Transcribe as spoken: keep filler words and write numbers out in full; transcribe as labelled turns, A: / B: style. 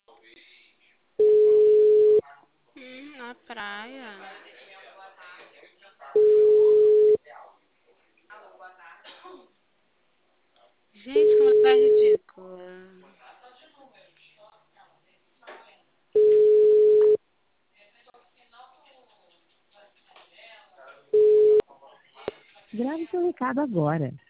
A: Hum, na praia. Gente, que mulher ridícula.
B: Grave seu recado agora.